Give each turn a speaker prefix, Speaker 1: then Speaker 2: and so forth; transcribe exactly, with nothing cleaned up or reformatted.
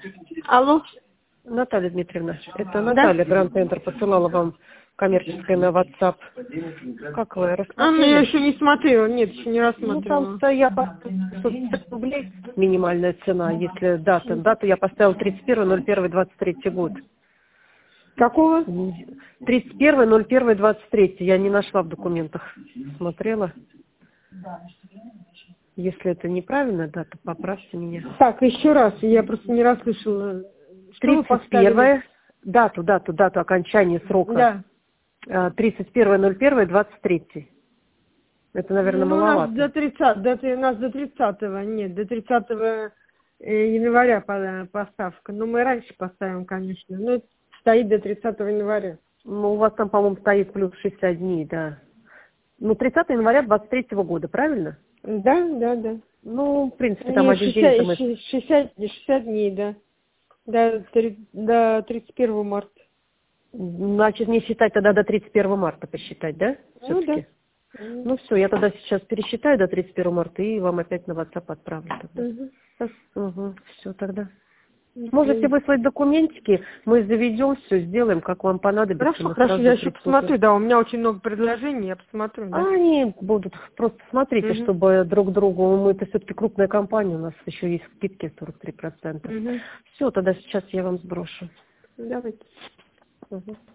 Speaker 1: Алло.
Speaker 2: Наталья Дмитриевна, это
Speaker 1: Да?
Speaker 2: Наталья, Гранд Центр, посылала вам коммерческое на WhatsApp. Как вы,
Speaker 1: А, ну я
Speaker 2: рассмотрели?
Speaker 1: еще не смотрела, нет, еще не
Speaker 2: Ну,
Speaker 1: рассматривала.
Speaker 2: там я поставила сто рублей, минимальная цена, если дата. Дату я поставила тридцать первое ноль первое двадцать третий год.
Speaker 1: Какого?
Speaker 2: тридцать первое ноль первое двадцать третий, я не нашла в документах. Смотрела. Если это неправильная дата, поправьте меня.
Speaker 1: Так, еще раз, я просто не расслышала. Что вы
Speaker 2: тридцать
Speaker 1: поставили?
Speaker 2: первое, дату, дату, дату окончания срока.
Speaker 1: Да.
Speaker 2: тридцать первое ноль первое двадцать третий. Это, наверное,
Speaker 1: Ну, у нас
Speaker 2: маловато.
Speaker 1: до тридцатого, до, у нас до тридцатого, нет, до тридцатого января по- поставка. Но мы раньше поставим, конечно. Но это стоит до тридцатого января.
Speaker 2: Ну, у вас там, по-моему, стоит плюс шестьдесят дней, да. Ну, тридцатое января двадцать третьего года, правильно?
Speaker 1: Да, да, да.
Speaker 2: Ну, в принципе, там
Speaker 1: Нет,
Speaker 2: один день это
Speaker 1: шестьдесят,
Speaker 2: мы...
Speaker 1: шестьдесят, шестьдесят дней, да. До, три- до тридцать первого марта.
Speaker 2: Значит, не считать тогда до тридцать первого марта посчитать, да?
Speaker 1: Ну да.
Speaker 2: Все-таки. Ну все, я тогда сейчас пересчитаю до тридцать первого марта и вам опять на WhatsApp отправлю тогда.
Speaker 1: Угу.
Speaker 2: Угу, все тогда. Можете выслать документики, мы заведем все, сделаем, как вам понадобится.
Speaker 1: Хорошо,
Speaker 2: Мы
Speaker 1: хорошо,
Speaker 2: сразу
Speaker 1: я еще
Speaker 2: приступим.
Speaker 1: посмотрю, да, у меня очень много предложений, я посмотрю,
Speaker 2: А
Speaker 1: да.
Speaker 2: они будут, просто смотрите,
Speaker 1: Угу.
Speaker 2: чтобы друг другу, мы это все-таки крупная компания, у нас еще есть скидки сорок три процента.
Speaker 1: Угу.
Speaker 2: Все, тогда сейчас я вам сброшу.
Speaker 1: Давайте.
Speaker 2: Угу.